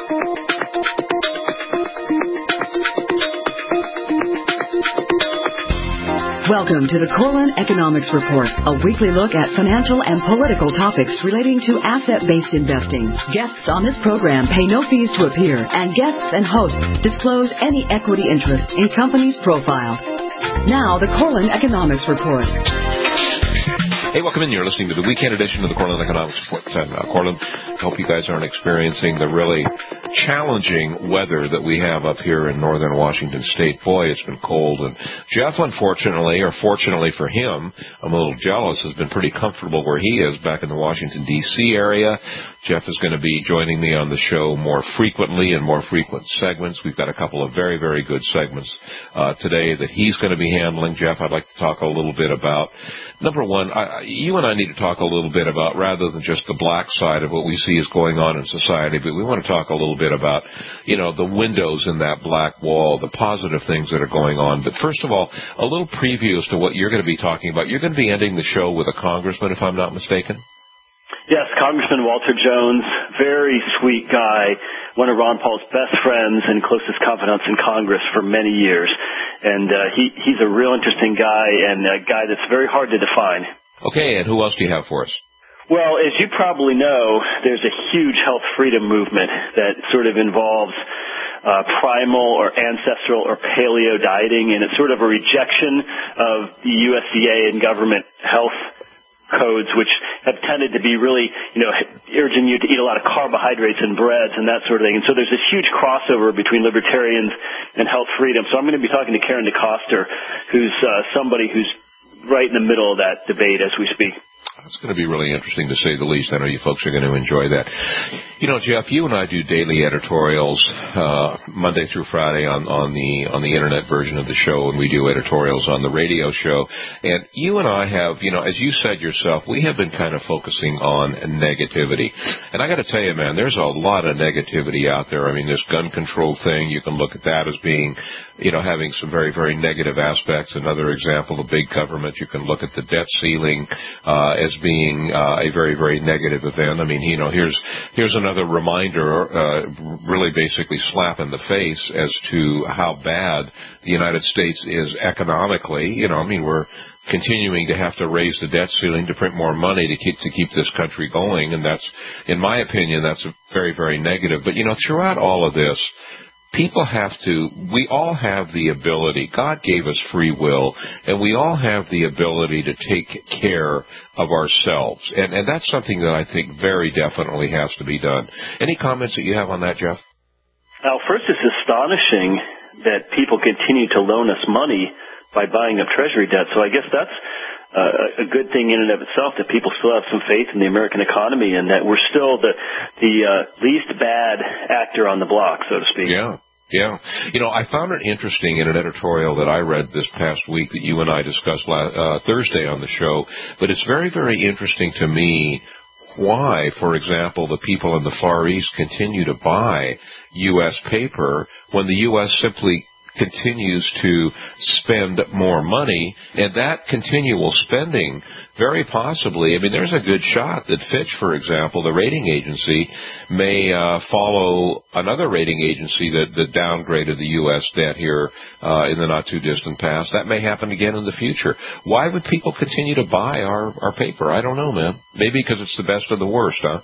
Welcome to the Corlin Economics Report, a weekly look at financial and political topics relating to asset-based investing. Guests on this program pay no fees to appear, and guests and hosts disclose any equity interest in companies' profiles. Now, the Corlin Economics Report. Hey, welcome in. You're listening to the weekend edition of the Corlin Economics Report. Corlin, I hope you guys aren't experiencing the really challenging weather that we have up here in northern Washington State. Boy, it's been cold. And Jeff, unfortunately, or fortunately for him, I'm a little jealous, has been pretty comfortable where he is back in the Washington, D.C. area. Jeff is going to be joining me on the show more frequently in more frequent segments. We've got a couple of very, very good segments today that he's going to be handling. Jeff, I'd like to talk a little bit about, number one, you and I need to talk a little bit about, rather than just the black side of what we see is going on in society, but we want to talk a little bit about, you know, the windows in that black wall, the positive things that are going on. But first of all, a little preview as to what you're going to be talking about. You're going to be ending the show with a congressman, if I'm not mistaken? Yes, Congressman Walter Jones, very sweet guy, one of Ron Paul's best friends and closest confidants in Congress for many years. And he's a real interesting guy and a guy that's very hard to define. Okay, and who else do you have for us? Well, as you probably know, there's a huge health freedom movement that sort of involves primal or ancestral or paleo dieting, and it's sort of a rejection of the USDA and government health codes, which have tended to be really, urging you to eat a lot of carbohydrates and breads and that sort of thing. And so there's this huge crossover between libertarians and health freedom. So I'm going to be talking to Karen DeCoster, who's somebody who's right in the middle of that debate as we speak. It's going to be really interesting, to say the least. I know you folks are going to enjoy that. You know, Jeff, you and I do daily editorials Monday through Friday on the internet version of the show, and we do editorials on the radio show. And you and I have, as you said yourself, we have been kind of focusing on negativity. And I got to tell you, man, there's a lot of negativity out there. I mean, this gun control thing, you can look at that as being, having some very, very negative aspects. Another example, the big government, you can look at the debt ceiling as being a very, very negative event. I mean, here's another reminder, really basically slap in the face as to how bad the United States is economically. We're continuing to have to raise the debt ceiling to print more money to keep this country going, and that's, in my opinion, that's a very, very negative. But, throughout all of this, we all have the ability, God gave us free will, and we all have the ability to take care of ourselves. And that's something that I think very definitely has to be done. Any comments that you have on that, Jeff? Well, first, it's astonishing that people continue to loan us money by buying up Treasury debt. So I guess that's a good thing in and of itself, that people still have some faith in the American economy and that we're still the least bad actor on the block, so to speak. Yeah. Yeah. I found it interesting in an editorial that I read this past week that you and I discussed Thursday on the show, but it's very, very interesting to me why, for example, the people in the Far East continue to buy U.S. paper when the U.S. simply continues to spend more money, and that continual spending, very possibly, there's a good shot that Fitch, for example, the rating agency, may follow another rating agency that downgraded the U.S. debt here in the not-too-distant past. That may happen again in the future. Why would people continue to buy our paper? I don't know, man. Maybe because it's the best of the worst, huh?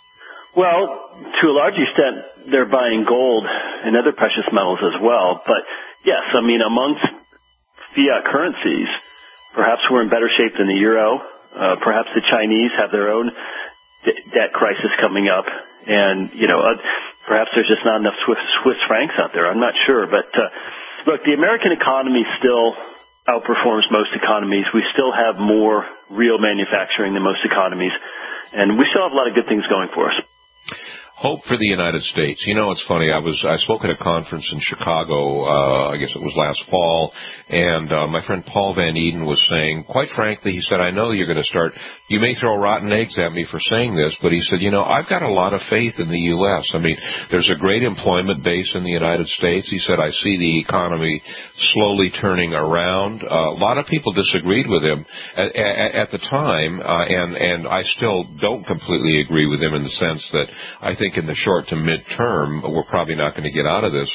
Well, to a large extent, they're buying gold and other precious metals as well. But, yes, amongst fiat currencies, perhaps we're in better shape than the euro. Perhaps the Chinese have their own debt crisis coming up. And, perhaps there's just not enough Swiss francs out there. I'm not sure. But, look, the American economy still outperforms most economies. We still have more real manufacturing than most economies. And we still have a lot of good things going for us. Hope for the United States. It's funny. I spoke at a conference in Chicago, I guess it was last fall, and my friend Paul Van Eden was saying, quite frankly, he said, I know you're going to start, you may throw rotten eggs at me for saying this, but he said, I've got a lot of faith in the U.S. There's a great employment base in the United States. He said, I see the economy slowly turning around. A lot of people disagreed with him at the time, and I still don't completely agree with him in the sense that I think think in the short to mid-term, we're probably not going to get out of this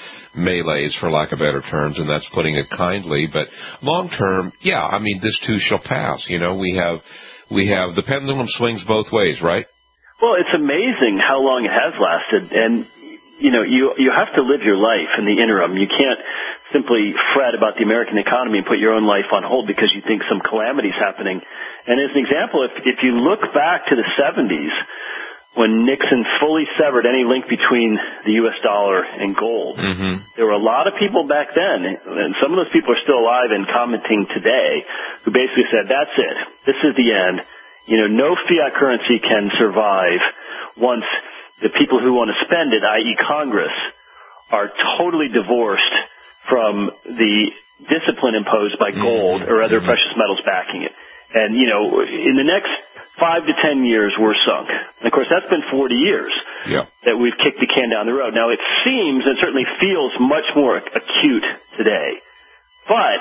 melees, for lack of better terms, and that's putting it kindly. But long-term, yeah, I mean, this too shall pass. You know, we have the pendulum swings both ways, right? Well, it's amazing how long it has lasted, and you know, you have to live your life in the interim. You can't simply fret about the American economy and put your own life on hold because you think some calamity's happening. And as an example, if you look back to the 70s, when Nixon fully severed any link between the U.S. dollar and gold, there were a lot of people back then, and some of those people are still alive and commenting today, who basically said, that's it. This is the end. You know, no fiat currency can survive once the people who want to spend it, i.e. Congress, are totally divorced from the discipline imposed by gold or other precious metals backing it. And, you know, in the next 5 to 10 years, we're sunk. And, of course, that's been 40 years that we've kicked the can down the road. Now, it seems and certainly feels much more acute today. But,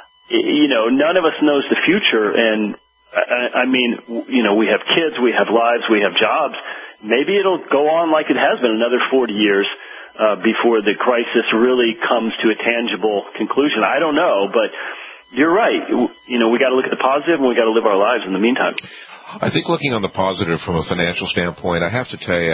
you know, none of us knows the future, and I mean, you know, we have kids, we have lives, we have jobs. Maybe it'll go on like it has been another 40 years before the crisis really comes to a tangible conclusion. I don't know, but you're right. You know, we got to look at the positive, and we got to live our lives in the meantime. I think looking on the positive from a financial standpoint, I have to tell you,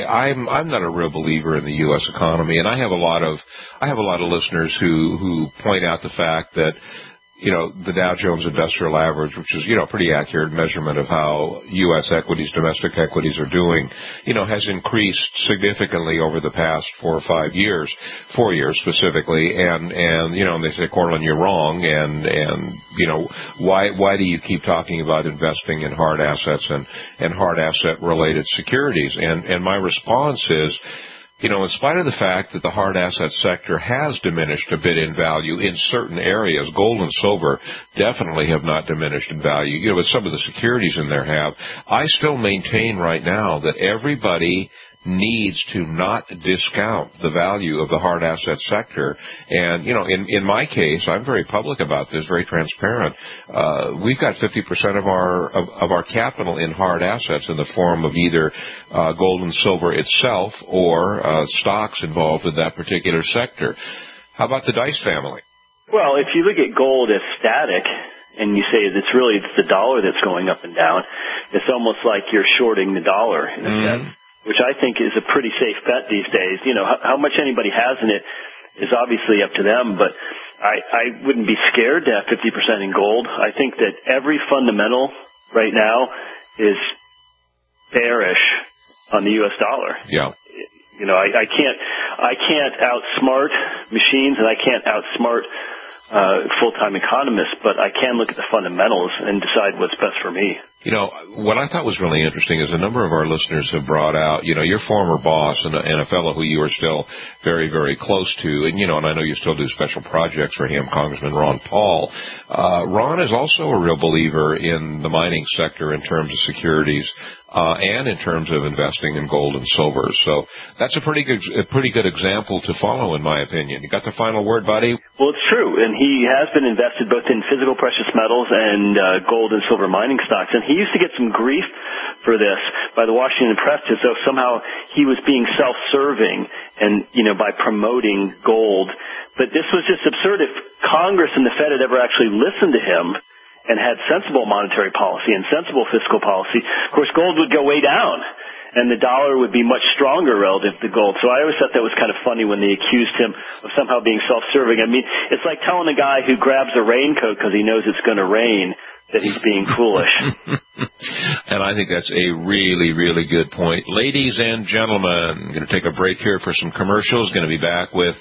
I'm not a real believer in the U.S. economy, and I have a lot of listeners who point out the fact that, you know, the Dow Jones Industrial Average, which is, you know, a pretty accurate measurement of how U.S. equities, domestic equities are doing, you know, has increased significantly over the past 4 or 5 years, 4 years specifically, and you know, and they say, Cortland, you're wrong, and you know, why do you keep talking about investing in hard assets and hard asset related securities? And my response is, you know, in spite of the fact that the hard asset sector has diminished a bit in value in certain areas, gold and silver definitely have not diminished in value. You know, but some of the securities in there have. I still maintain right now that everybody needs to not discount the value of the hard asset sector. And, you know, in my case, I'm very public about this, very transparent. We've got 50% of our capital in hard assets in the form of either gold and silver itself or stocks involved in that particular sector. How about the Dice family? Well, if you look at gold as static, and you say it's the dollar that's going up and down, it's almost like you're shorting the dollar in a sense, which I think is a pretty safe bet these days. You know, how much anybody has in it is obviously up to them, but I wouldn't be scared to have 50% in gold. I think that every fundamental right now is bearish on the U.S. dollar. Yeah. You know, I can't outsmart machines, and I can't outsmart full-time economists, but I can look at the fundamentals and decide what's best for me. You know, what I thought was really interesting is a number of our listeners have brought out, you know, your former boss and a fellow who you are still very, very close to, and, you know, and I know you still do special projects for him, Congressman Ron Paul. Ron is also a real believer in the mining sector in terms of securities, and in terms of investing in gold and silver. So that's a pretty good example to follow, in my opinion. You got the final word, buddy? Well, it's true, and he has been invested both in physical precious metals and gold and silver mining stocks, and he used to get some grief for this by the Washington Press as though somehow he was being self-serving and, you know, by promoting gold. But this was just absurd. If Congress and the Fed had ever actually listened to him and had sensible monetary policy and sensible fiscal policy, of course, gold would go way down, and the dollar would be much stronger relative to gold. So I always thought that was kind of funny when they accused him of somehow being self-serving. I mean, it's like telling a guy who grabs a raincoat because he knows it's going to rain that he's being foolish. And I think that's a really, really good point. Ladies and gentlemen, I'm going to take a break here for some commercials. Going to be back with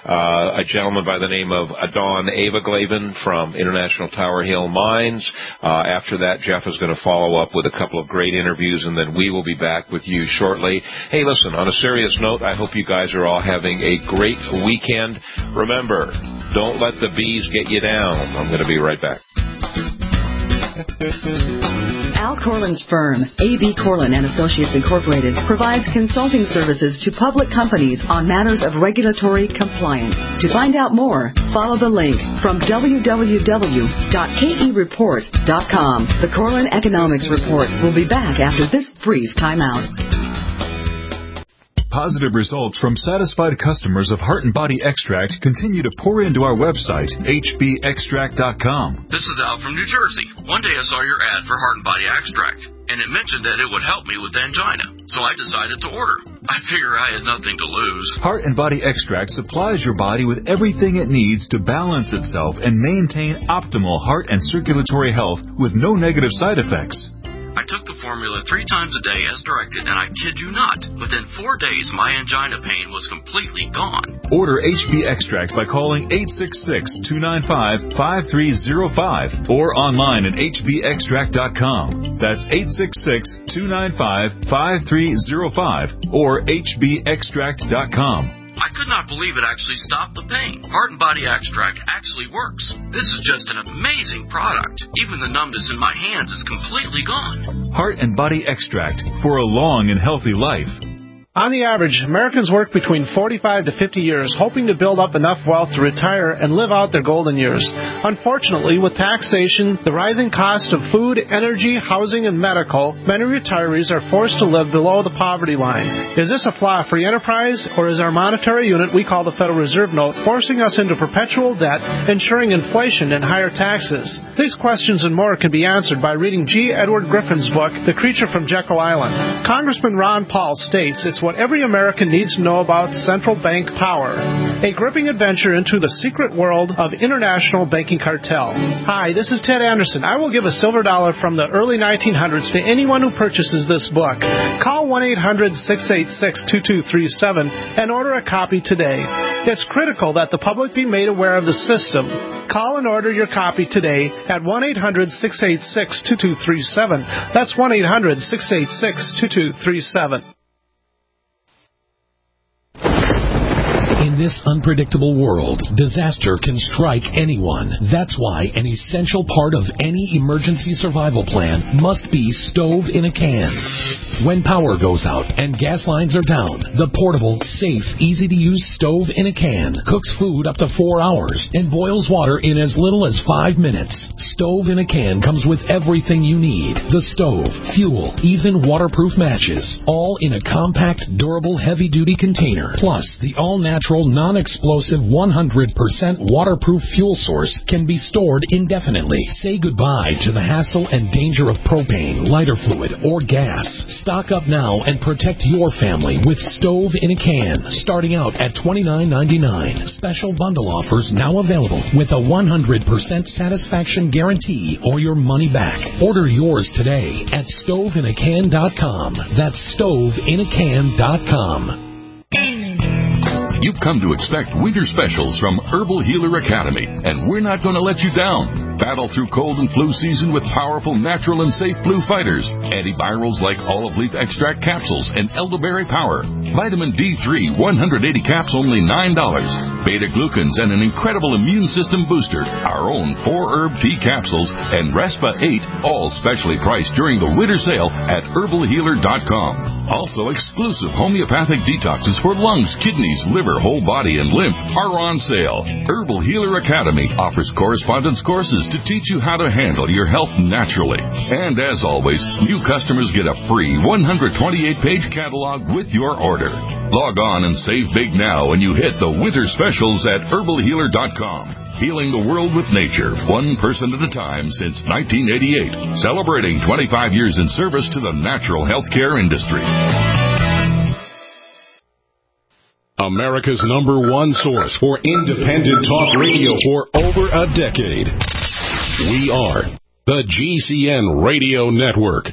a gentleman by the name of Adon Avaglaven from International Tower Hill Mines. After that, Jeff is going to follow up with a couple of great interviews, and then we will be back with you shortly. Hey, listen, on a serious note, I hope you guys are all having a great weekend. Remember, don't let the bees get you down. I'm going to be right back. Al Cortland's firm, A.B. Cortland & Associates Incorporated, provides consulting services to public companies on matters of regulatory compliance. To find out more, follow the link from www.kereport.com. The Cortland Economics Report will be back after this brief timeout. Positive results from satisfied customers of Heart and Body Extract continue to pour into our website, hbextract.com. This is Al from New Jersey. One day I saw your ad for Heart and Body Extract, and it mentioned that it would help me with angina, so I decided to order. I figure I had nothing to lose. Heart and Body Extract supplies your body with everything it needs to balance itself and maintain optimal heart and circulatory health with no negative side effects. I took the formula 3 times a day as directed, and I kid you not, within 4 days, my angina pain was completely gone. Order HB Extract by calling 866-295-5305 or online at hbextract.com. That's 866-295-5305 or hbextract.com. I could not believe it actually stopped the pain. Heart and Body Extract actually works. This is just an amazing product. Even the numbness in my hands is completely gone. Heart and Body Extract for a long and healthy life. On the average, Americans work between 45 to 50 years, hoping to build up enough wealth to retire and live out their golden years. Unfortunately, with taxation, the rising cost of food, energy, housing, and medical, many retirees are forced to live below the poverty line. Is this a flaw free enterprise, or is our monetary unit we call the Federal Reserve Note forcing us into perpetual debt, ensuring inflation and higher taxes? These questions and more can be answered by reading G. Edward Griffin's book, The Creature from Jekyll Island. Congressman Ron Paul states it's what every American needs to know about central bank power. A gripping adventure into the secret world of international banking cartel. Hi, this is Ted Anderson. I will give a silver dollar from the early 1900s to anyone who purchases this book. Call 1-800-686-2237 and order a copy today. It's critical that the public be made aware of the system. Call and order your copy today at 1-800-686-2237. That's 1-800-686-2237. In this unpredictable world, disaster can strike anyone. That's why an essential part of any emergency survival plan must be stove in a can. When power goes out and gas lines are down, the portable, safe, easy-to-use stove in a can cooks food up to 4 hours and boils water in as little as 5 minutes. Stove in a can comes with everything you need. The stove, fuel, even waterproof matches, all in a compact, durable, heavy-duty container. Plus, the all-natural, non-explosive, 100% waterproof fuel source can be stored indefinitely. Say goodbye to the hassle and danger of propane, lighter fluid, or gas. Stock up now and protect your family with stove in a can, starting out at $29.99. Special bundle offers now available with a 100% satisfaction guarantee or your money back. Order yours today at stoveinacan.com. That's stoveinacan.com. You've come to expect winter specials from Herbal Healer Academy, and we're not going to let you down. Battle through cold and flu season with powerful, natural, and safe flu fighters. Antivirals like olive leaf extract capsules and elderberry power. Vitamin D3, 180 caps, only $9. Beta-glucans and an incredible immune system booster. Our own 4-herb tea capsules and Respa 8, all specially priced during the winter sale at herbalhealer.com. Also, exclusive homeopathic detoxes for lungs, kidneys, liver, whole body, and lymph are on sale. Herbal Healer Academy offers correspondence courses to teach you how to handle your health naturally. And as always, new customers get a free 128-page catalog with your order. Log on and save big now when you hit the winter specials at herbalhealer.com. Healing the world with nature, one person at a time since 1988. Celebrating 25 years in service to the natural healthcare industry. America's #1 source for independent talk radio for over a decade. We are the GCN Radio Network.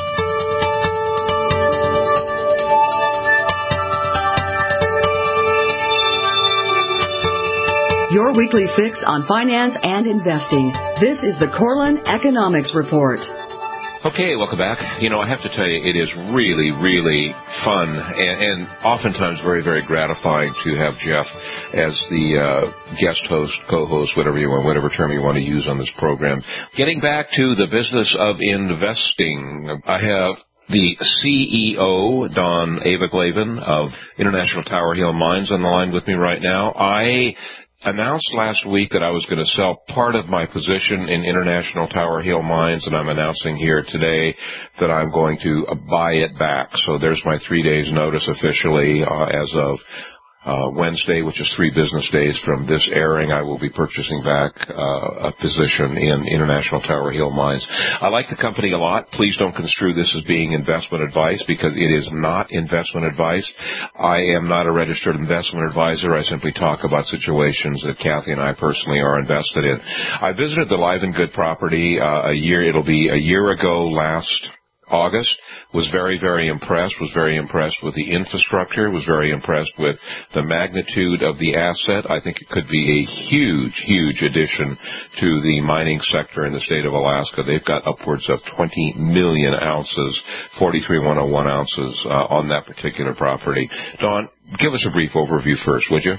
Your weekly fix on finance and investing. This is the Corlin Economics Report. Okay, welcome back. I have to tell you, it is really, really fun and oftentimes very, very gratifying to have Jeff as the guest host, co-host, whatever term you want to use on this program. Getting back to the business of investing, I have the CEO, Don Aveglaven of International Tower Hill Mines, on the line with me right now. I announced last week that I was going to sell part of my position in International Tower Hill Mines, and I'm announcing here today that I'm going to buy it back. So there's my 3 days notice officially as of Wednesday, which is 3 business days from this airing. I will be purchasing back a position in International Tower Hill Mines. I like the company a lot. Please don't construe this as being investment advice, because it is not investment advice. I am not a registered investment advisor. I simply talk about situations that Kathy and I personally are invested in. I visited the Live and Good property it'll be a year ago last August, was very, very impressed, was very impressed with the infrastructure, was very impressed with the magnitude of the asset. I think it could be a huge, huge addition to the mining sector in the state of Alaska. They've got upwards of 20 million ounces, 43,101 ounces on that particular property. Don, give us a brief overview first, would you?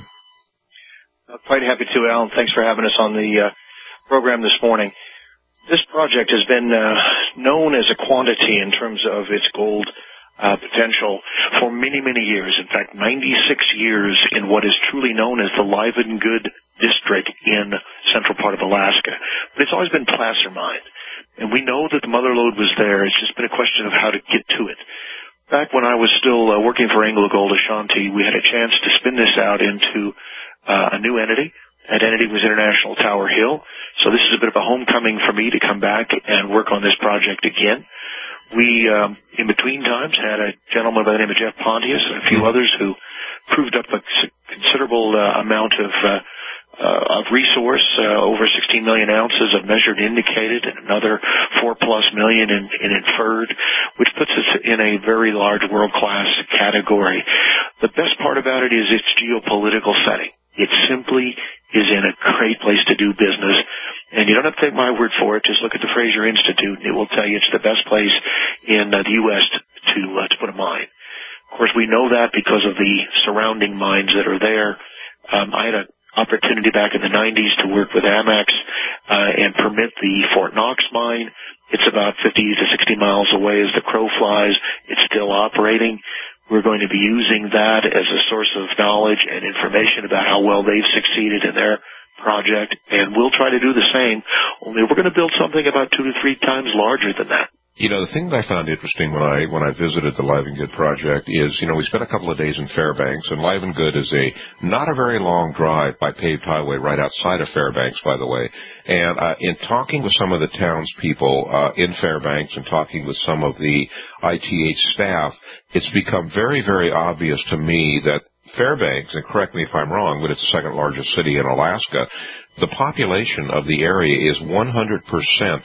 Quite happy to, Alan. Thanks for having us on the program this morning. This project has been known as a quantity in terms of its gold potential for many, many years. In fact, 96 years in what is truly known as the Live and Good district in central part of Alaska. But it's always been placer mined. And we know that the mother lode was there. It's just been a question of how to get to it. Back when I was still working for AngloGold Ashanti, we had a chance to spin this out into a new entity. That entity was International Tower Hill. So this is a bit of a homecoming for me to come back and work on this project again. We, in between times, had a gentleman by the name of Jeff Pontius and a few others who proved up a considerable amount of resource, over 16 million ounces of measured indicated and another 4+ million in inferred, which puts us in a very large world-class category. The best part about it is its geopolitical setting. It simply is in a great place to do business. And you don't have to take my word for it. Just look at the Fraser Institute, and it will tell you it's the best place in the U.S. to put a mine. Of course, we know that because of the surrounding mines that are there. I had an opportunity back in the 90s to work with Amex and permit the Fort Knox mine. It's about 50 to 60 miles away as the crow flies. It's still operating. We're going to be using that as a source of knowledge and information about how well they've succeeded in their project, and we'll try to do the same, only we're going to build something about 2 to 3 times larger than that. You know, the thing that I found interesting when I visited the Live and Good project is, we spent a couple of days in Fairbanks, and Live and Good is not a very long drive by paved highway right outside of Fairbanks, by the way. And in talking with some of the townspeople in Fairbanks and talking with some of the ITH staff, it's become very, very obvious to me that Fairbanks, and correct me if I'm wrong, but it's the second largest city in Alaska, the population of the area is 100%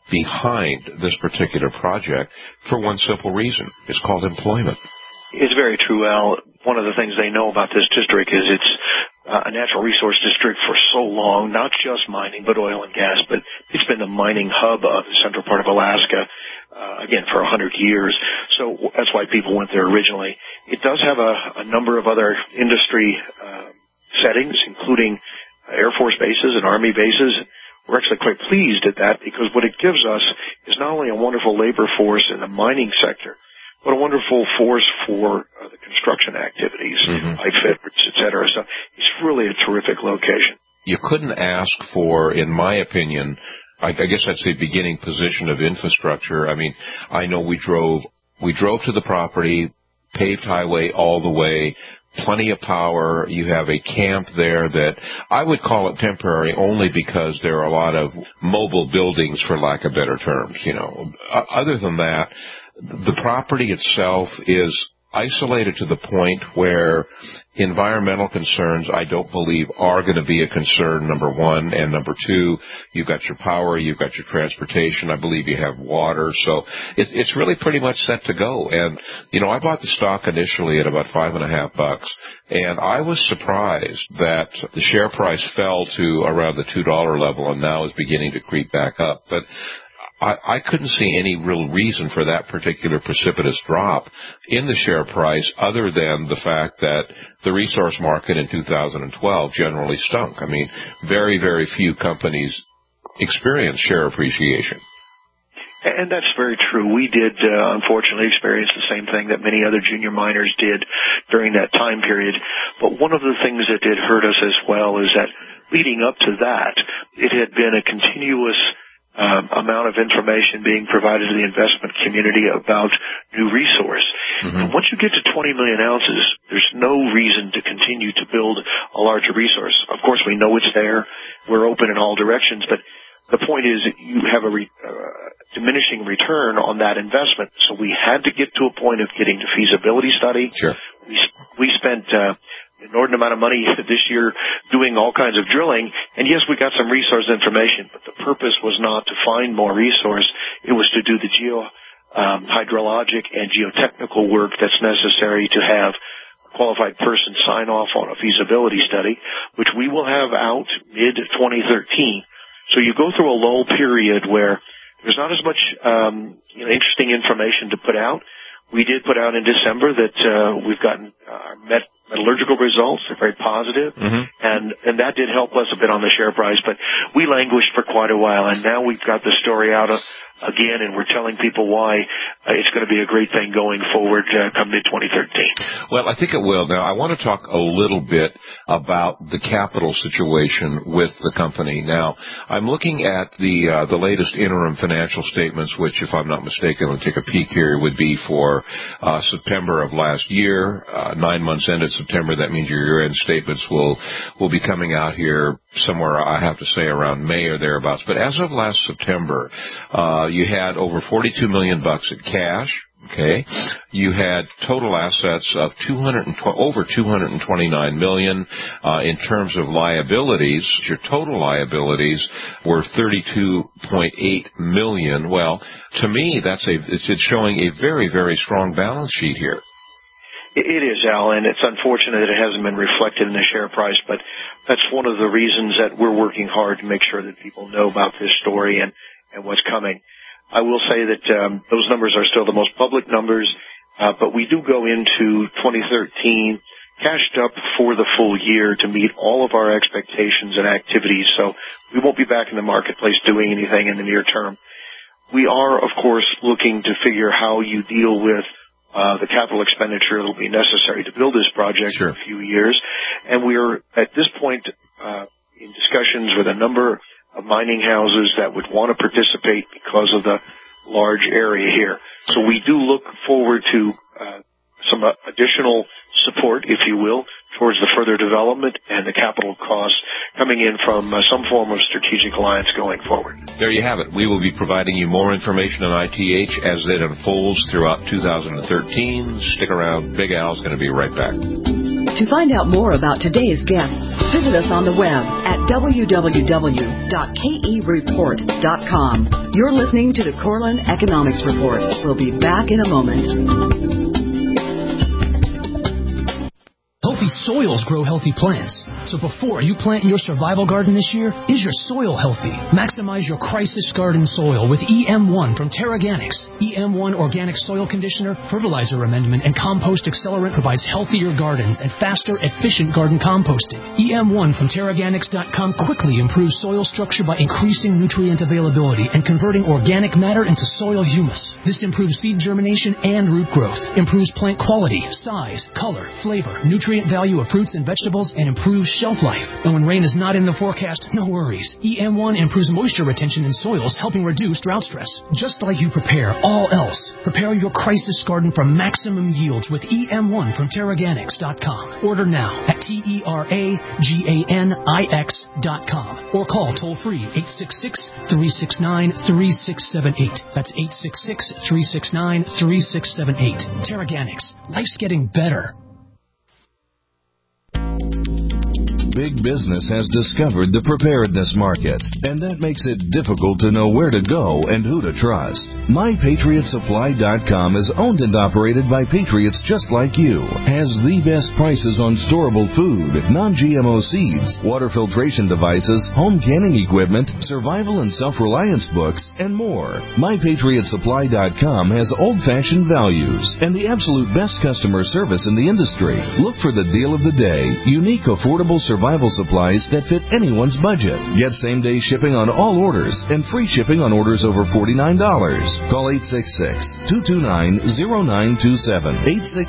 behind this particular project for one simple reason. It's called employment. It's very true, Al. One of the things they know about this district is it's a natural resource district for so long, not just mining, but oil and gas, but it's been the mining hub of the central part of Alaska, again, for 100 years. So that's why people went there originally. It does have a number of other industry settings, including Air Force bases and Army bases. We're actually quite pleased at that because what it gives us is not only a wonderful labor force in the mining sector, but a wonderful force for the construction activities, pipe fitters, et cetera. So it's really a terrific location. You couldn't ask for, in my opinion, I guess I'd say beginning position of infrastructure. I mean, I know we drove to the property, paved highway all the way, plenty of power. You have a camp there that I would call it temporary only because there are a lot of mobile buildings, for lack of better terms. Other than that, the property itself is isolated to the point where environmental concerns, I don't believe, are going to be a concern, number one. And number two, you've got your power, you've got your transportation, I believe you have water. So it's really pretty much set to go. And, I bought the stock initially at about $5.50, and I was surprised that the share price fell to around the $2 level and now is beginning to creep back up. But I couldn't see any real reason for that particular precipitous drop in the share price other than the fact that the resource market in 2012 generally stunk. I mean, very, very few companies experience share appreciation. And that's very true. We did, unfortunately, experience the same thing that many other junior miners did during that time period. But one of the things that did hurt us as well is that leading up to that, it had been a continuous amount of information being provided to the investment community about new resource. And once you get to 20 million ounces, there's no reason to continue to build a larger resource. Of course, we know it's there. We're open in all directions, but the point is that you have a diminishing return on that investment. So we had to get to a point of getting the feasibility study. Sure. We spent an inordinate amount of money this year doing all kinds of drilling. And yes, we got some resource information, but the purpose was not to find more resource. It was to do the hydrologic and geotechnical work that's necessary to have a qualified person sign off on a feasibility study, which we will have out mid-2013. So you go through a lull period where there's not as much interesting information to put out. We did put out in December that we've gotten our metallurgical results. They're very positive, and that did help us a bit on the share price. But we languished for quite a while, and now we've got the story out again, and we're telling people why it's going to be a great thing going forward come mid-2013. Well, I think it will. Now, I want to talk a little bit about the capital situation with the company. Now, I'm looking at the latest interim financial statements, which, if I'm not mistaken, I'll take a peek here, would be for September of last year, 9 months ended September. That means your year-end statements will be coming out here somewhere, I have to say, around May or thereabouts. But as of last September, you had over $42 million in cash. Okay, you had total assets of over $229 million. In terms of liabilities, your total liabilities were $32.8 million. Well, to me, it's showing a very, very strong balance sheet here. It is, Al, and it's unfortunate that it hasn't been reflected in the share price, but that's one of the reasons that we're working hard to make sure that people know about this story and what's coming. I will say that those numbers are still the most public numbers, but we do go into 2013 cashed up for the full year to meet all of our expectations and activities, so we won't be back in the marketplace doing anything in the near term. We are, of course, looking to figure how you deal with the capital expenditure that will be necessary to build this project in a few years. And we are, at this point, in discussions with a number of mining houses that would want to participate because of the large area here. So we do look forward to some additional support, if you will, towards the further development and the capital costs coming in from some form of strategic alliance going forward. There you have it. We will be providing you more information on ITH as it unfolds throughout 2013. Stick around. Big Al's going to be right back. To find out more about today's guests, visit us on the web at www.kereport.com. You're listening to the Corlin Economics Report. We'll be back in a moment. Healthy soils grow healthy plants. So before you plant your survival garden this year, is your soil healthy? Maximize your crisis garden soil with EM1 from Terraganics. EM1 Organic Soil Conditioner, Fertilizer Amendment, and Compost Accelerant provides healthier gardens and faster, efficient garden composting. EM1 from Terraganics.com quickly improves soil structure by increasing nutrient availability and converting organic matter into soil humus. This improves seed germination and root growth, improves plant quality, size, color, flavor, nutrient value of fruits and vegetables, and improves shelf life. And when rain is not in the forecast, no worries. EM1 improves moisture retention in soils, helping reduce drought stress. Just like you prepare all else, prepare your crisis garden for maximum yields with EM1 from Terraganics.com. Order now at TERAGANIX.com or call toll-free 866-369-3678. That's 866-369-3678. Terraganics. Life's getting better. Big business has discovered the preparedness market, and that makes it difficult to know where to go and who to trust. MyPatriotSupply.com is owned and operated by patriots just like you, has the best prices on storable food, non-GMO seeds, water filtration devices, home canning equipment, survival and self-reliance books, and more. MyPatriotSupply.com has old-fashioned values and the absolute best customer service in the industry. Look for the deal of the day, unique, affordable survival survival supplies that fit anyone's budget. Get same-day shipping on all orders and free shipping on orders over $49. Call 866-229-0927,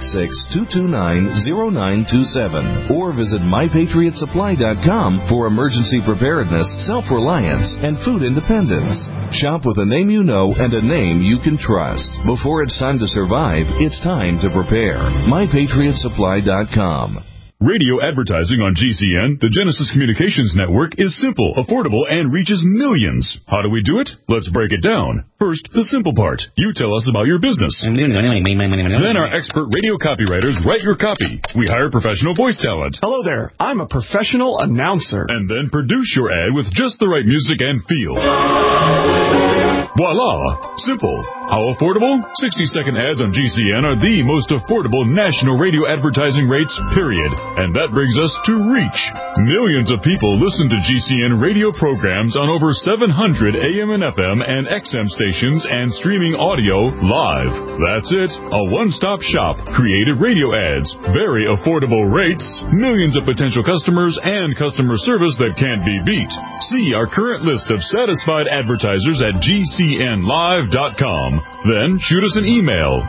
866-229-0927, or visit mypatriotsupply.com for emergency preparedness, self-reliance, and food independence. Shop with a name you know and a name you can trust. Before it's time to survive, it's time to prepare. mypatriotsupply.com. Radio advertising on GCN, the Genesis Communications Network, is simple, affordable, and reaches millions. How do we do it? Let's break it down. First, the simple part. You tell us about your business. Then our expert radio copywriters write your copy. We hire professional voice talent. Hello there. I'm a professional announcer. And then produce your ad with just the right music and feel. Voila! Simple. How affordable? 60-second ads on GCN are the most affordable national radio advertising rates, period. And that brings us to reach. Millions of people listen to GCN radio programs on over 700 AM and FM and XM stations and streaming audio live. That's it. A one-stop shop. Creative radio ads. Very affordable rates. Millions of potential customers and customer service that can't be beat. See our current list of satisfied advertisers at GCNlive.com. Then shoot us an email.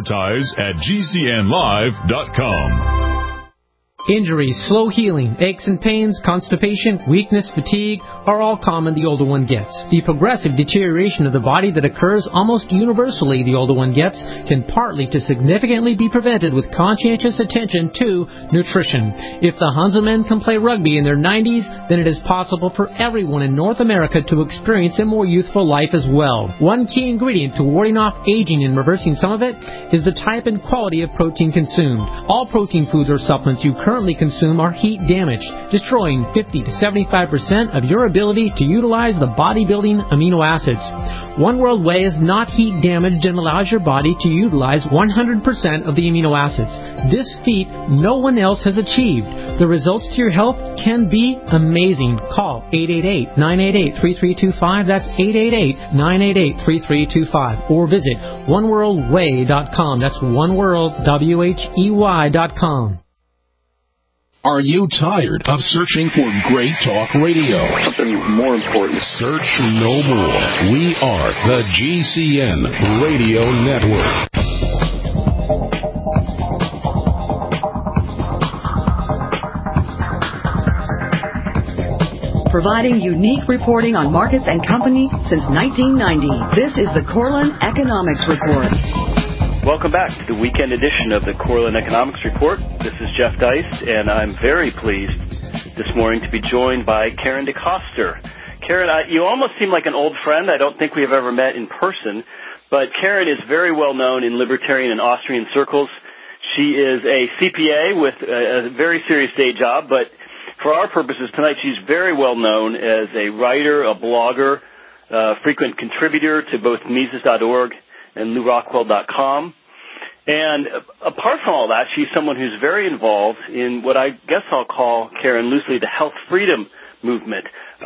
advertise@GCNlive.com. Injuries, slow healing, aches and pains, constipation, weakness, fatigue are all common the older one gets. The progressive deterioration of the body that occurs almost universally the older one gets can partly to significantly be prevented with conscientious attention to nutrition. If the Hanselmen can play rugby in their 90s, then it is possible for everyone in North America to experience a more youthful life as well. One key ingredient to warding off aging and reversing some of it is the type and quality of protein consumed. All protein foods or supplements you currently consume are heat damaged, destroying 50 to 75% of your ability to utilize the bodybuilding amino acids. One World Whey is not heat damaged and allows your body to utilize 100% of the amino acids. This feat no one else has achieved. The results to your health can be amazing. Call 888-988-3325. That's 888-988-3325. Or visit oneworldwhey.com. That's oneworld.com. Are you tired of searching for great talk radio? Something more important. Search no more. We are the GCN Radio Network. Providing unique reporting on markets and companies since 1990. This is the Corlin Economics Report. Welcome back to the weekend edition of the Corlin Economics Report. This is Jeff Deist, and I'm very pleased this morning to be joined by Karen DeCoster. Karen, you almost seem like an old friend. I don't think we have ever met in person, but Karen is very well known in libertarian and Austrian circles. She is a CPA with a very serious day job, but for our purposes tonight, she's very well known as a writer, a blogger, frequent contributor to both Mises.org and LouRockwell.com. And apart from all that, she's someone who's very involved in what I guess I'll call, Karen, loosely, the health freedom movement.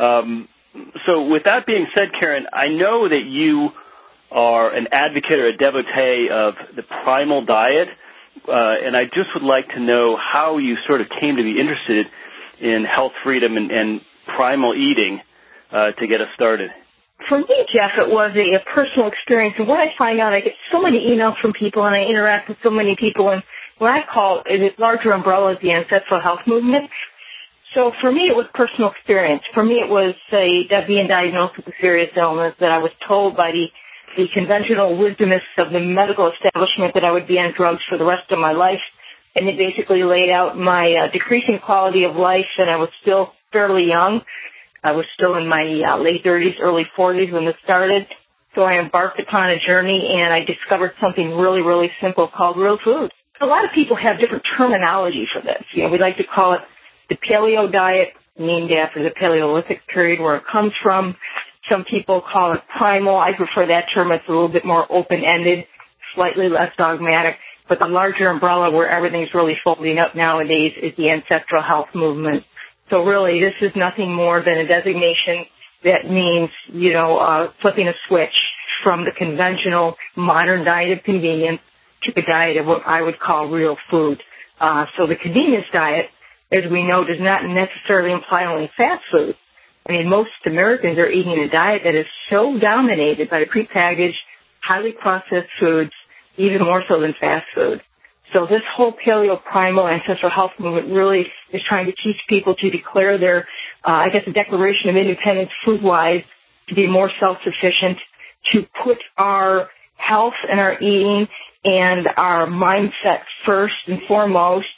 So with that being said, Karen, I know that you are an advocate or a devotee of the primal diet, and I just would like to know how you sort of came to be interested in health freedom and primal eating to get us started. For me, Jeff, it was a personal experience. And what I find out, I get so many emails from people, and I interact with so many people, and what I call the larger umbrella is the ancestral health movement. So for me, it was personal experience. For me, it was being diagnosed with a serious illness that I was told by the conventional wisdomists of the medical establishment that I would be on drugs for the rest of my life. And it basically laid out my decreasing quality of life, and I was still fairly young. I was still in my late 30s, early 40s when this started. So I embarked upon a journey, and I discovered something really, really simple called real food. A lot of people have different terminology for this. You know, we like to call it the paleo diet, named after the Paleolithic period where it comes from. Some people call it primal. I prefer that term. It's a little bit more open-ended, slightly less dogmatic. But the larger umbrella where everything's really folding up nowadays is the ancestral health movement. So really, this is nothing more than a designation that means, flipping a switch from the conventional modern diet of convenience to the diet of what I would call real food. So the convenience diet as we know, does not necessarily imply only fast food. I mean, most Americans are eating a diet that is so dominated by the prepackaged, highly processed foods, even more so than fast food. So this whole paleo primal ancestral health movement really is trying to teach people to declare their, a declaration of independence food-wise, to be more self-sufficient, to put our health and our eating and our mindset first and foremost,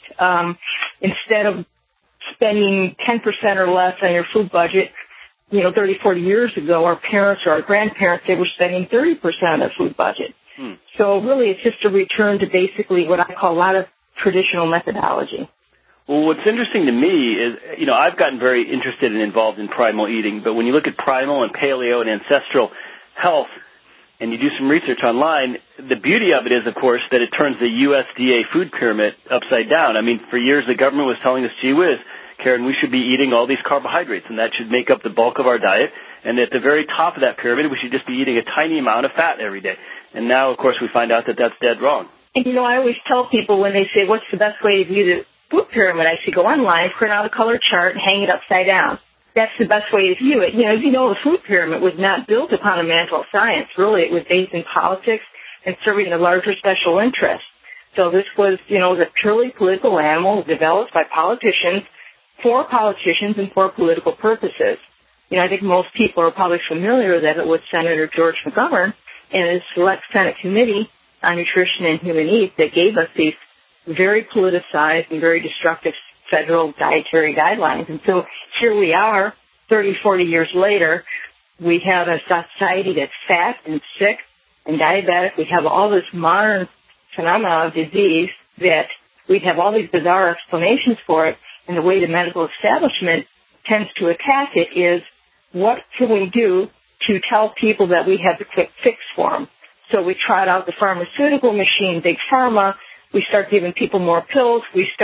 instead of spending 10% or less on your food budget. 30, 40 years ago, our parents or our grandparents, they were spending 30% of their food budget. So really it's just a return to basically what I call a lot of traditional methodology. Well, what's interesting to me is, I've gotten very interested and involved in primal eating, but when you look at primal and paleo and ancestral health, and you do some research online, the beauty of it is, of course, that it turns the USDA food pyramid upside down. I mean, for years the government was telling us, gee whiz, Karen, we should be eating all these carbohydrates, and that should make up the bulk of our diet. And at the very top of that pyramid, we should just be eating a tiny amount of fat every day. And now, of course, we find out that that's dead wrong. And, I always tell people when they say, what's the best way to view the food pyramid, I say, go online, print out a color chart, and hang it upside down. That's the best way to view it. As you know, the food pyramid was not built upon a mantle of science. Really, it was based in politics and serving a larger special interest. So this was, a purely political animal developed by politicians, for politicians, and for political purposes. I think most people are probably familiar that it was Senator George McGovern and his Select Senate Committee on Nutrition and Human Needs that gave us these very politicized and very destructive federal dietary guidelines. And so here we are, 30, 40 years later, we have a society that's fat and sick and diabetic. We have all this modern phenomena of disease that we have all these bizarre explanations for it. And the way the medical establishment tends to attack it is, what can we do to tell people that we have the quick fix for them? So we trot out the pharmaceutical machine, big pharma. We start giving people more pills.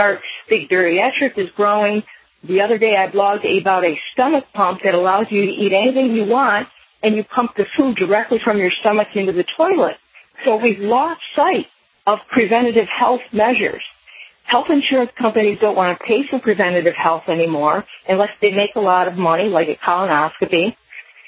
Big bariatric is growing. The other day I blogged about a stomach pump that allows you to eat anything you want, and you pump the food directly from your stomach into the toilet. So we've lost sight of preventative health measures. Health insurance companies don't want to pay for preventative health anymore unless they make a lot of money, like a colonoscopy.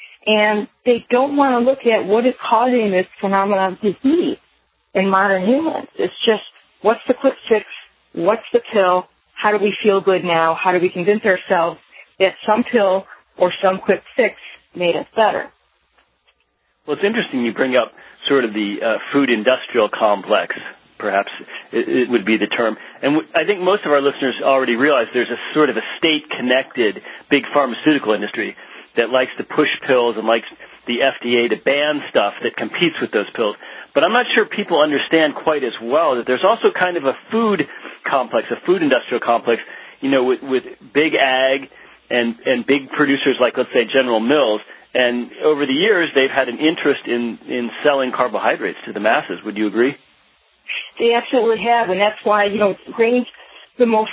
And they don't want to look at what is causing this phenomenon of disease in modern humans. It's just, what's the quick fix? What's the pill? How do we feel good now? How do we convince ourselves that some pill or some quick fix made us better? Well, it's interesting you bring up sort of the food industrial complex. Perhaps it would be the term. And I think most of our listeners already realize there's a sort of a state-connected big pharmaceutical industry that likes to push pills and likes the FDA to ban stuff that competes with those pills. But I'm not sure people understand quite as well that there's also kind of a food complex, a food industrial complex, with big ag and big producers like, let's say, General Mills. And over the years, they've had an interest in selling carbohydrates to the masses. Would you agree? They absolutely have, and that's why, grains, two of the most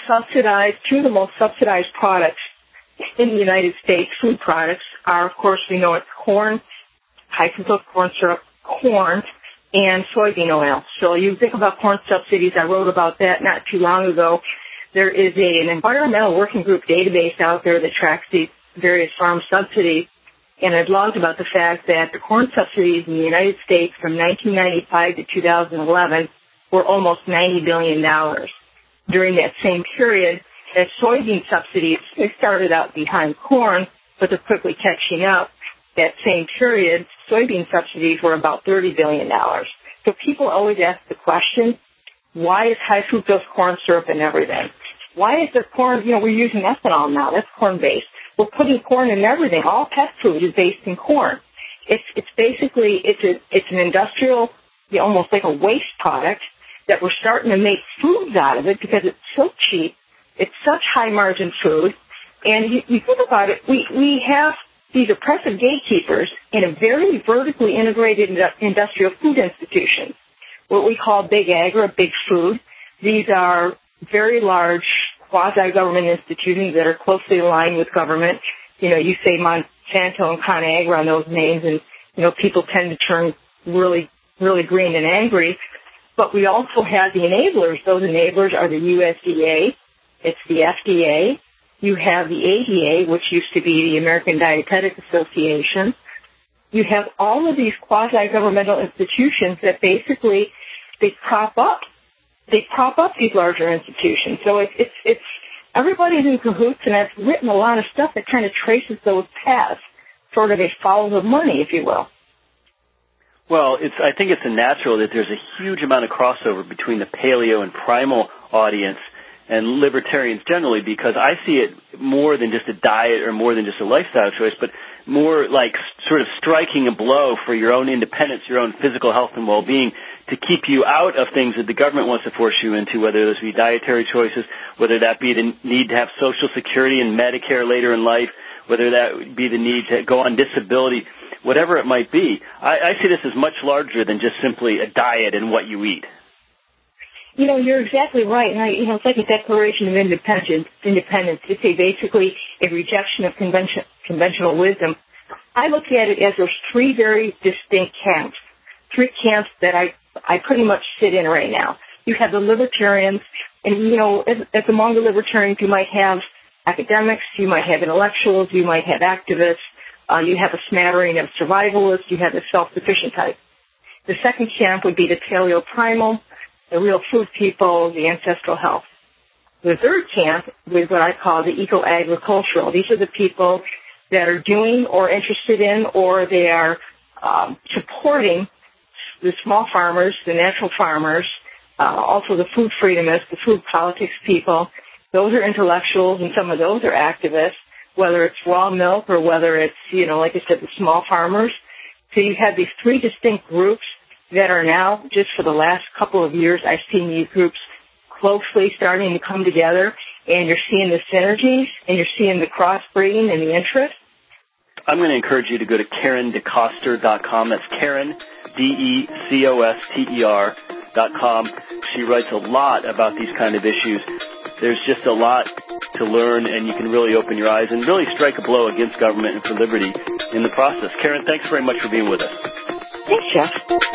subsidized products in the United States, food products, are, of course, we know it's corn, high fructose corn syrup, corn, and soybean oil. So you think about corn subsidies. I wrote about that not too long ago. There is an environmental working group database out there that tracks these various farm subsidies, and I blogged about the fact that the corn subsidies in the United States from 1995 to 2011 were almost $90 billion. During that same period, as soybean subsidies, they started out behind corn, but they're quickly catching up. That same period, soybean subsidies were about $30 billion. So people always ask the question, why is high fructose corn syrup in everything? Why is there corn? We're using ethanol now. That's corn-based. We're putting corn in everything. All pet food is based in corn. It's basically, it's an industrial, almost like a waste product that we're starting to make foods out of it because it's so cheap. It's such high-margin food. And you think about it, we have these oppressive gatekeepers in a very vertically integrated industrial food institution, what we call big ag or big food. These are very large quasi-government institutions that are closely aligned with government. You say Monsanto and ConAgra on those names, and, people tend to turn really, really green and angry. But we also have the enablers. Those enablers are the USDA It's the FDA. You have the ADA, which used to be the American Dietetic Association. You have all of these quasi-governmental institutions that basically they prop up these larger institutions. So it's everybody's in cahoots, and I've written a lot of stuff that kind of traces those paths, sort of a follow the money, if you will. Well, I think it's natural that there's a huge amount of crossover between the paleo and primal audience and libertarians generally, because I see it more than just a diet or more than just a lifestyle choice, but more like sort of striking a blow for your own independence, your own physical health and well-being, to keep you out of things that the government wants to force you into, whether those be dietary choices, whether that be the need to have Social Security and Medicare later in life, whether that be the need to go on disability, whatever it might be. I see this as much larger than just simply a diet and what you eat. You know, you're exactly right. And it's like a Declaration of Independence. It's basically a rejection of conventional wisdom. I look at it as there's three very distinct camps, that I pretty much sit in right now. You have the libertarians, and, you know, as among the libertarians, you might have academics, you might have intellectuals, you might have activists, you have a smattering of survivalists, you have the self-sufficient type. The second camp would be the paleo-primal, the real food people, the ancestral health. The third camp is what I call the eco-agricultural. These are the people that are doing or interested in, or they are supporting the small farmers, the natural farmers, also the food freedomists, the food politics people. Those are intellectuals, and some of those are activists, whether it's raw milk or whether it's, you know, like I said, the small farmers. So you have these three distinct groups that are now, just for the last couple of years, I've seen these groups closely starting to come together, and you're seeing the synergies, and you're seeing the crossbreeding and the interest. I'm going to encourage you to go to KarenDeCoster.com. That's Karen, DeCoster.com. She writes a lot about these kind of issues. There's just a lot to learn, and you can really open your eyes and really strike a blow against government and for liberty in the process. Karen, thanks very much for being with us. Thanks, Jeff.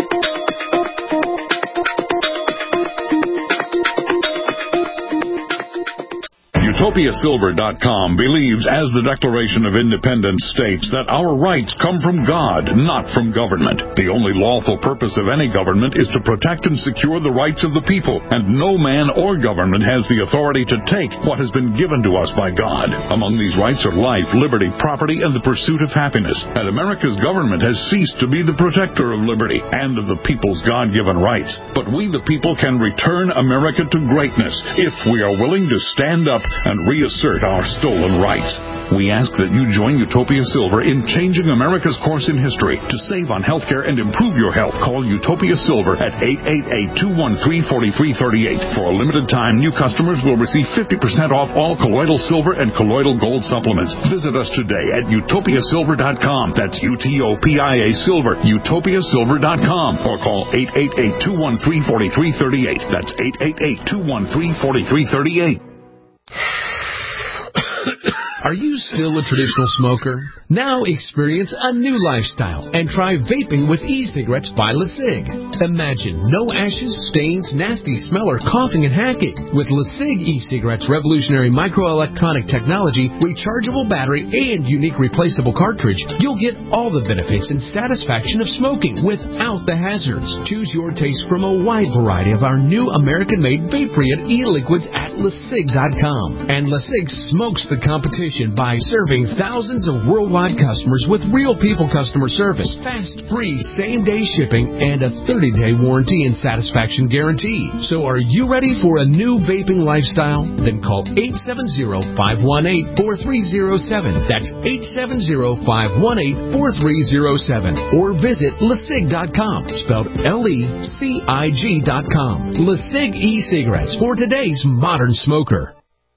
UtopiaSilver.com believes, as the Declaration of Independence states, that our rights come from God, not from government. The only lawful purpose of any government is to protect and secure the rights of the people, and no man or government has the authority to take what has been given to us by God. Among these rights are life, liberty, property, and the pursuit of happiness. And America's government has ceased to be the protector of liberty and of the people's God-given rights. But we, the people, can return America to greatness if we are willing to stand up and reassert our stolen rights. We ask that you join Utopia Silver in changing America's course in history. To save on health care and improve your health, call Utopia Silver at 888-213-4338. For a limited time, new customers will receive 50% off all colloidal silver and colloidal gold supplements. Visit us today at utopiasilver.com. That's UTOPIA Silver, utopiasilver.com. Or call 888-213-4338. That's 888-213-4338. Are you still a traditional smoker? Now experience a new lifestyle and try vaping with e-cigarettes by LeSig. Imagine no ashes, stains, nasty smell, or coughing and hacking. With LeSig e-cigarettes' revolutionary microelectronic technology, rechargeable battery, and unique replaceable cartridge, you'll get all the benefits and satisfaction of smoking without the hazards. Choose your taste from a wide variety of our new American-made vape-free e-liquids at LeSig.com. And LeSig smokes the competition by serving thousands of worldwide customers with real people customer service, fast, free, same-day shipping, and a 30-day warranty and satisfaction guarantee. So are you ready for a new vaping lifestyle? Then call 870-518-4307. That's 870-518-4307. Or visit LeSig.com, spelled LECIG.com. LeSig e-cigarettes for today's modern smoker.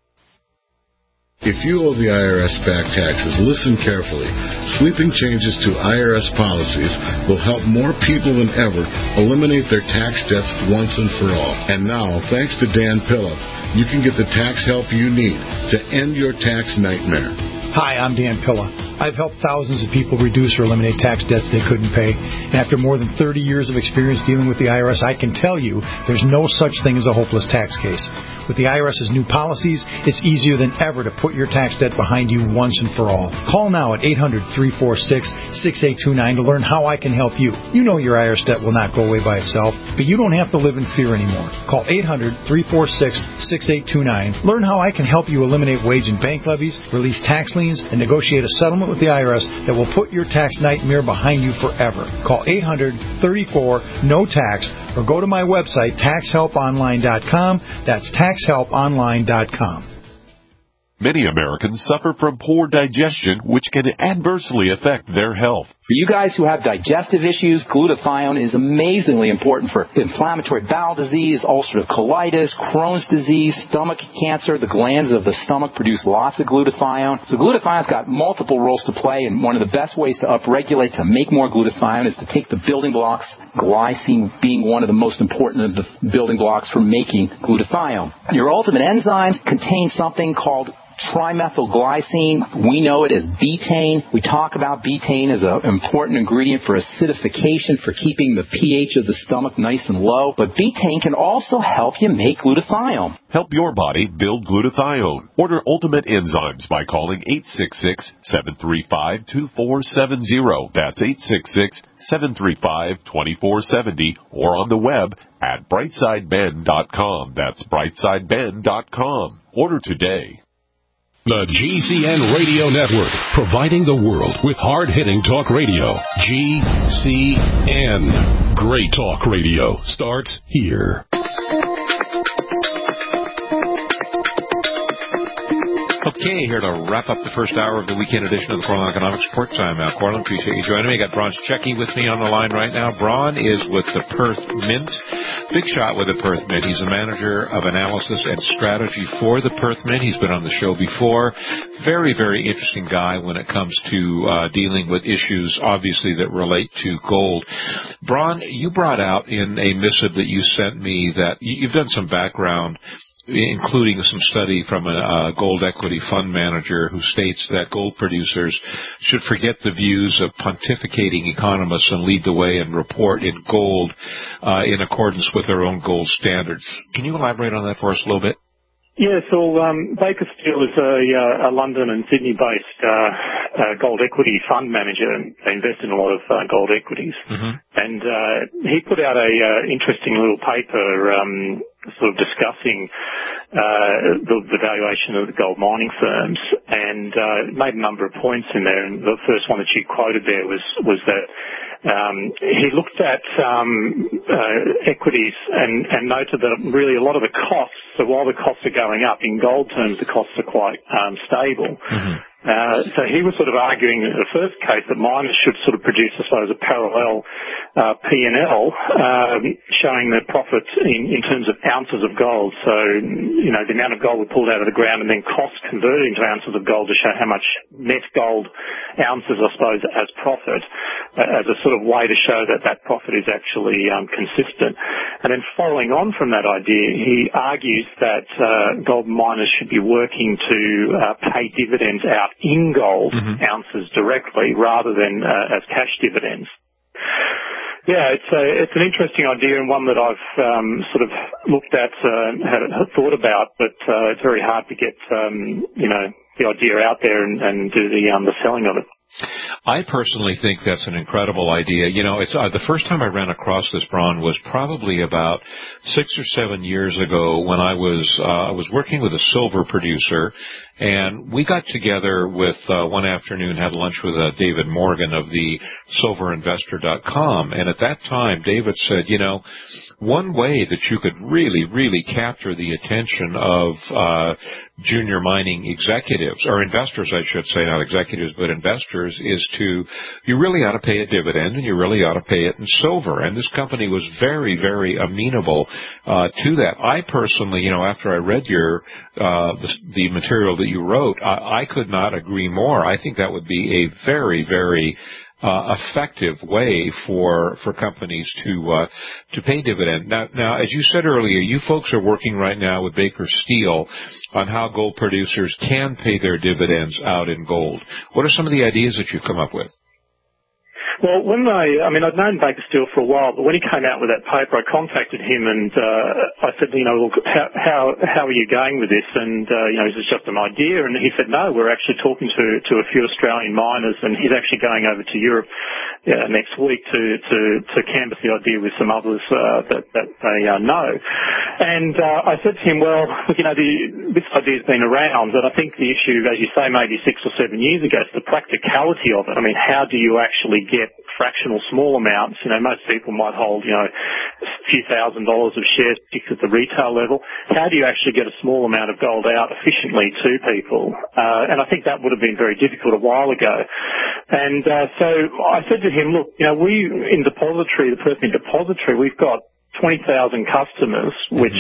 If you owe the IRS back taxes, listen carefully. Sweeping changes to IRS policies will help more people than ever eliminate their tax debts once and for all. And now, thanks to Dan Pilla, you can get the tax help you need to end your tax nightmare. Hi, I'm Dan Pilla. I've helped thousands of people reduce or eliminate tax debts they couldn't pay. And after more than 30 years of experience dealing with the IRS, I can tell you there's no such thing as a hopeless tax case. With the IRS's new policies, it's easier than ever to put your tax debt behind you once and for all. Call now at 800-346-6829 to learn how I can help you. You know your IRS debt will not go away by itself, but you don't have to live in fear anymore. Call 800-346-6829. Learn how I can help you eliminate wage and bank levies, release tax liens, and negotiate a settlement with the IRS that will put your tax nightmare behind you forever. Call 800-34-NO-TAX or go to my website, taxhelponline.com. That's taxhelponline.com. Many Americans suffer from poor digestion, which can adversely affect their health. For you guys who have digestive issues, glutathione is amazingly important for inflammatory bowel disease, ulcerative colitis, Crohn's disease, stomach cancer. The glands of the stomach produce lots of glutathione. So glutathione's got multiple roles to play, and one of the best ways to upregulate, to make more glutathione, is to take the building blocks, glycine being one of the most important of the building blocks for making glutathione. Your ultimate enzymes contain something called trimethylglycine. We know it as betaine. We talk about betaine as an important ingredient for acidification, for keeping the pH of the stomach nice and low. But betaine can also help you make glutathione. Help your body build glutathione. Order Ultimate Enzymes by calling 866-735-2470. That's 866-735-2470, or on the web at brightsideben.com. That's brightsideben.com. Order today. The GCN Radio Network, providing the world with hard-hitting talk radio. GCN. Great talk radio starts here. Okay, here to wrap up the first hour of the weekend edition of the Corlin Economics Report. I'm Al Corlin. Appreciate you joining me. I got Bron Checki with me on the line right now. Bron is with the Perth Mint. Big shot with the Perth Mint. He's a manager of analysis and strategy for the Perth Mint. He's been on the show before. Very, very interesting guy when it comes to dealing with issues, obviously, that relate to gold. Bron, you brought out in a missive that you sent me that you've done some background, including some study from a gold equity fund manager who states that gold producers should forget the views of pontificating economists and lead the way and report in gold in accordance with their own gold standards. Can you elaborate on that for us a little bit? Yeah, so Baker Steel is a London and Sydney-based gold equity fund manager. They invest in a lot of gold equities. Mm-hmm. And he put out a interesting little paper sort of discussing the valuation of the gold mining firms, and made a number of points in there. And the first one that you quoted there was that he looked at equities and noted that really a lot of the costs, so while the costs are going up, in gold terms the costs are quite stable. Mm-hmm. So he was sort of arguing in the first case that miners should sort of produce, I suppose, a parallel P&L showing the profit in terms of ounces of gold. So, you know, the amount of gold we pulled out of the ground and then costs converted into ounces of gold to show how much net gold ounces, I suppose, as profit, as a sort of way to show that that profit is actually consistent. And then following on from that idea, he argues that gold miners should be working to pay dividends out in gold ounces directly rather than as cash dividends. Yeah, it's an interesting idea and one that I've sort of looked at, had thought about, but it's very hard to get the idea out there and do the selling of it. I personally think that's an incredible idea. You know, it's the first time I ran across this, Bron, was probably about 6 or 7 years ago when I was working with a silver producer, and we got together with one afternoon, had lunch with David Morgan of the silverinvestor.com, and at that time David said, you know, one way that you could really, really capture the attention of junior mining executives, or investors, I should say, not executives, but investors, is you really ought to pay a dividend, and you really ought to pay it in silver. And this company was very, very amenable to that. I personally, you know, after I read the material that you wrote, I could not agree more. I think that would be a very, very effective way for companies to pay dividend. Now, as you said earlier, you folks are working right now with Baker Steel on how gold producers can pay their dividends out in gold. What are some of the ideas that you've come up with? Well, I'd known Baker Steel for a while, but when he came out with that paper, I contacted him and I said, look, how are you going with this? And, is this just an idea? And he said, no, we're actually talking to a few Australian miners, and he's actually going over to Europe next week to canvass the idea with some others that they know. And I said to him, well, look, this idea's been around, but I think the issue, as you say, maybe 6 or 7 years ago, is the practicality of it. I mean, how do you actually get fractional small amounts? Most people might hold, a few $1,000s of shares, particularly at the retail level. How do you actually get a small amount of gold out efficiently to people? And I think that would have been very difficult a while ago. And so I said to him, look, we in Depository, the Perth Mint Depository, we've got 20,000 customers, which,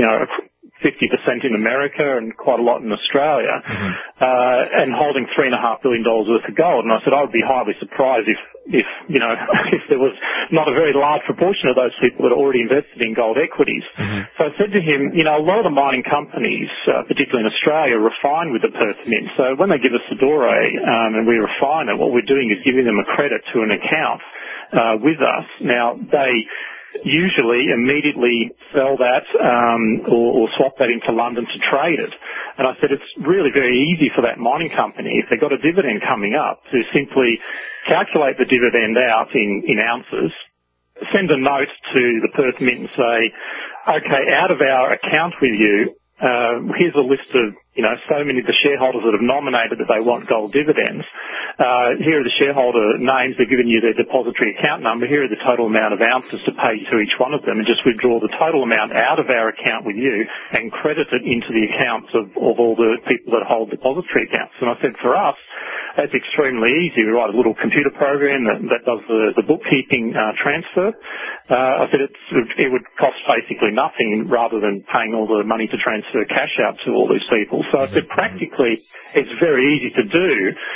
50% in America and quite a lot in Australia, and holding $3.5 billion worth of gold. And I said I would be highly surprised if there was not a very large proportion of those people that are already invested in gold equities. So I said to him, a lot of the mining companies, particularly in Australia, refine with the Perth Mint. So when they give us the doré and we refine it, what we're doing is giving them a credit to an account with us. Now, they usually immediately sell that or swap that into London to trade it. And I said it's really very easy for that mining company, if they've got a dividend coming up, to simply calculate the dividend out in ounces, send a note to the Perth Mint and say, okay, out of our account with you, here's a list of, so many of the shareholders that have nominated that they want gold dividends. Here are the shareholder names. They're giving you their depository account number. Here are the total amount of ounces to pay to each one of them, and just withdraw the total amount out of our account with you and credit it into the accounts of all the people that hold depository accounts. And I said, for us, that's extremely easy. We write a little computer program that does the bookkeeping transfer. I said it would cost basically nothing rather than paying all the money to transfer cash out to all these people. So I said practically it's very easy to do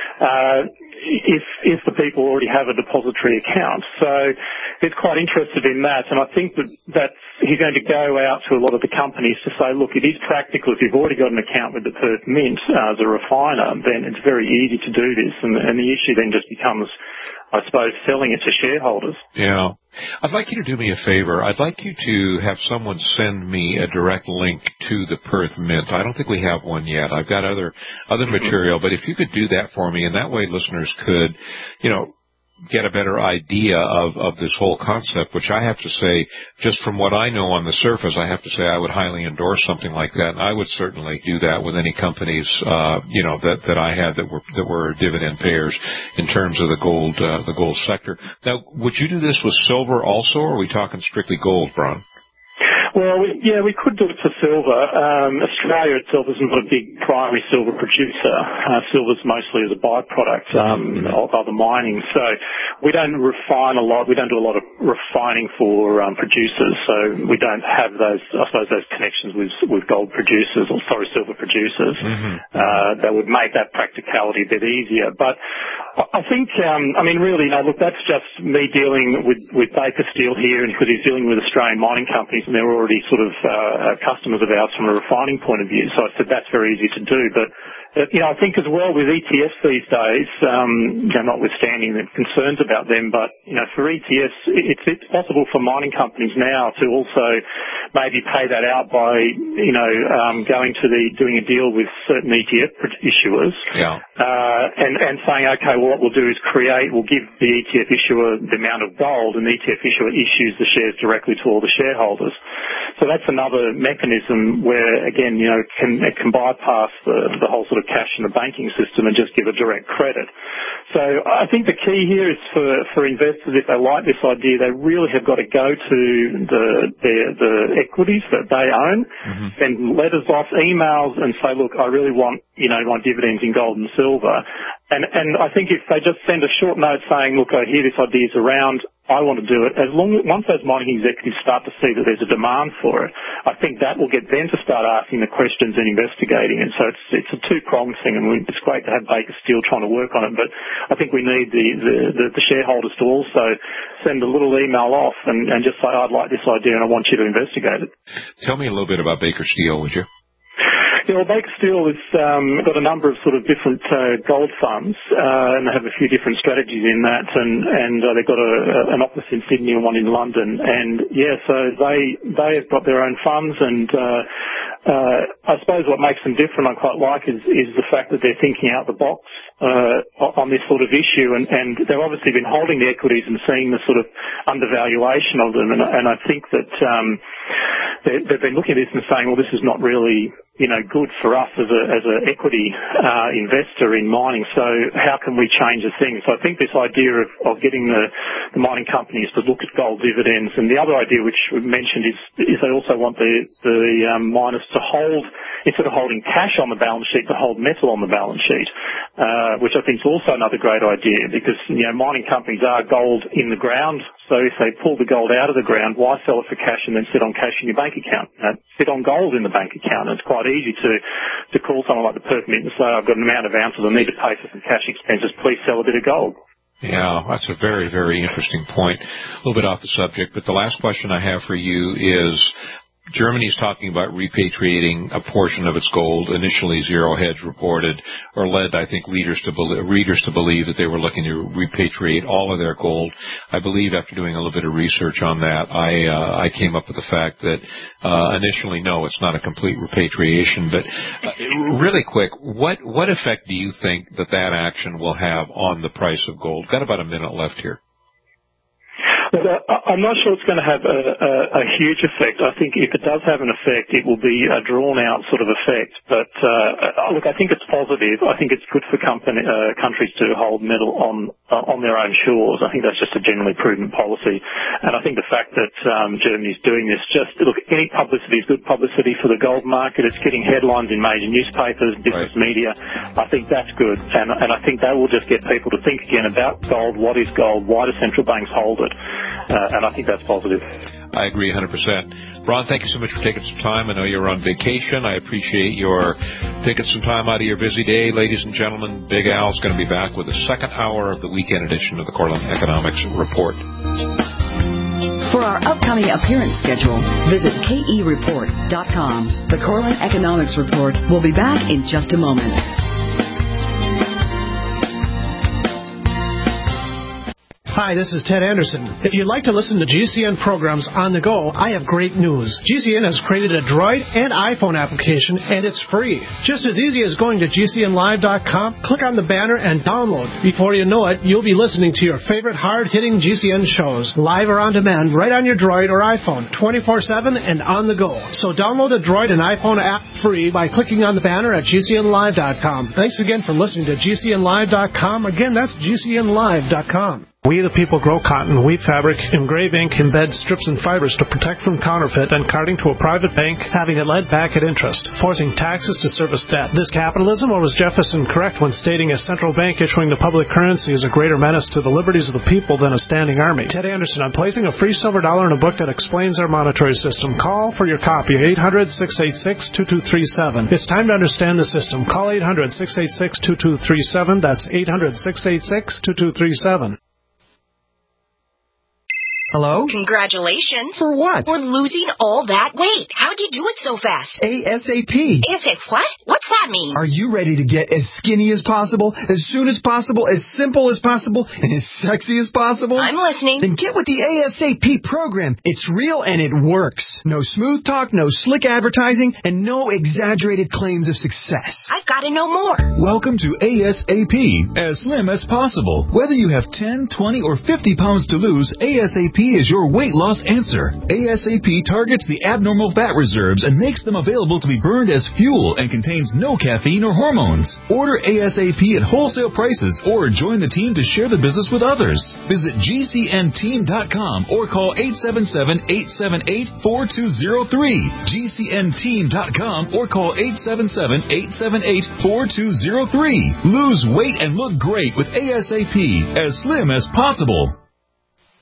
if the people already have a depository account. So he's quite interested in that, and I think that he's going to go out to a lot of the companies to say, look, it is practical. If you've already got an account with the Perth Mint as a refiner, then it's very easy to do this, and the issue then just becomes, I suppose, selling it to shareholders. Yeah. I'd like you to do me a favor. I'd like you to have someone send me a direct link to the Perth Mint. I don't think we have one yet. I've got other material, but if you could do that for me, and that way listeners could, get a better idea of this whole concept, which I have to say, just from what I know on the surface, I have to say I would highly endorse something like that. And I would certainly do that with any companies, that I had that were dividend payers in terms of the gold sector. Now, would you do this with silver also, or are we talking strictly gold, Bron? Well, we could do it for silver. Australia itself is not a big primary silver producer. Silver's mostly as a byproduct of the mining. So we don't refine a lot. We don't do a lot of refining for producers. So we don't have those connections with gold producers or silver producers. That would make that practicality a bit easier. But I think, really, look, that's just me dealing with Baker Steel here, and because he's dealing with Australian mining companies, and they're already sort of customers of ours from a refining point of view. So I said that's very easy to do. But I think as well with ETFs these days, notwithstanding the concerns about them, but for ETFs, it's possible for mining companies now to also maybe pay that out by going to doing a deal with certain ETF issuers, and saying, okay, well, what we'll do is we'll give the ETF issuer the amount of gold, and the ETF issuer issues the shares directly to all the shareholders. So that's another mechanism where, again, it can bypass the whole sort of cash in the banking system and just give a direct credit. So I think the key here is for investors, if they like this idea, they really have got to go to the equities that they own, send letters off, emails, and say, look, I really want my dividends in gold and silver. And I think if they just send a short note saying, look, I hear this idea's around, I want to do it. Once those mining executives start to see that there's a demand for it, I think that will get them to start asking the questions and investigating it. So it's a two-pronged thing, and it's great to have Baker Steel trying to work on it, but I think we need the shareholders to also send a little email off and just say, I'd like this idea and I want you to investigate it. Tell me a little bit about Baker Steel, would you? Yeah, well, Baker Steel has got a number of sort of different gold funds, and they have a few different strategies in that, and they've got an office in Sydney and one in London, and yeah, so they have got their own funds, and I suppose what makes them different, I quite like, is the fact that they're thinking out the box on this sort of issue, and they've obviously been holding the equities and seeing the sort of undervaluation of them, and I think that they've been looking at this and saying, well, this is not really, good for us as a equity investor in mining. So how can we change the thing? So I think this idea of getting the mining companies to look at gold dividends, and the other idea which we mentioned is they also want the miners to hold, instead of holding cash on the balance sheet, to hold metal on the balance sheet, which I think is also another great idea, because mining companies are gold in the ground. So if they pull the gold out of the ground, why sell it for cash and then sit on cash in your bank account? Sit on gold in the bank account. It's quite easy to call someone like the Perth Mint and say, I've got an amount of ounces, I need to pay for some cash expenses, please sell a bit of gold. Yeah, that's a very, very interesting point. A little bit off the subject, but the last question I have for you is, Germany's talking about repatriating a portion of its gold. Initially, Zero Hedge reported or led, I think, readers to believe that they were looking to repatriate all of their gold. I believe after doing a little bit of research on that, I came up with the fact that initially, no, it's not a complete repatriation. But really quick, what effect do you think that action will have on the price of gold? Got about a minute left here. I'm not sure it's going to have a huge effect. I think if it does have an effect, it will be a drawn-out sort of effect. But look, I think it's positive. I think it's good for countries to hold metal on their own shores. I think that's just a generally prudent policy. And I think the fact that Germany's doing this, any publicity is good publicity for the gold market. It's getting headlines in major newspapers, business media. I think that's good. And I think that will just get people to think again about gold. What is gold? Why do central banks hold it? And I think that's positive. I agree 100%. Ron, thank you so much for taking some time. I know you're on vacation. I appreciate your taking some time out of your busy day. Ladies and gentlemen, Big Al's going to be back with the second hour of the weekend edition of the Cortland Economics Report. For our upcoming appearance schedule, visit KEReport.com. The Cortland Economics Report will be back in just a moment. Hi, this is Ted Anderson. If you'd like to listen to GCN programs on the go, I have great news. GCN has created a Droid and iPhone application, and it's free. Just as easy as going to GCNlive.com, click on the banner, and download. Before you know it, you'll be listening to your favorite hard-hitting GCN shows, live or on demand, right on your Droid or iPhone, 24/7 and on the go. So download the Droid and iPhone app free by clicking on the banner at GCNlive.com. Thanks again for listening to GCNlive.com. Again, that's GCNlive.com. We the people grow cotton, weave fabric, engrave ink, embed strips and fibers to protect from counterfeit and carting to a private bank, having it led back at interest, forcing taxes to service debt. This capitalism, or was Jefferson correct when stating a central bank issuing the public currency is a greater menace to the liberties of the people than a standing army? Ted Anderson, I'm placing a free silver dollar in a book that explains our monetary system. Call for your copy, 800-686-2237. It's time to understand the system. Call 800-686-2237. That's 800-686-2237. Hello? Congratulations. For what? For losing all that weight. How'd you do it so fast? ASAP. ASAP what? What's that mean? Are you ready to get as skinny as possible, as soon as possible, as simple as possible, and as sexy as possible? I'm listening. Then get with the ASAP program. It's real and it works. No smooth talk, no slick advertising, and no exaggerated claims of success. I've got to know more. Welcome to ASAP, as slim as possible. Whether you have 10, 20, or 50 pounds to lose, ASAP is your weight loss answer. ASAP targets the abnormal fat reserves and makes them available to be burned as fuel and contains no caffeine or hormones. Order ASAP at wholesale prices or join the team to share the business with others. Visit GCNteam.com or call 877-878-4203. GCNteam.com or call 877-878-4203. Lose weight and look great with ASAP, as slim as possible.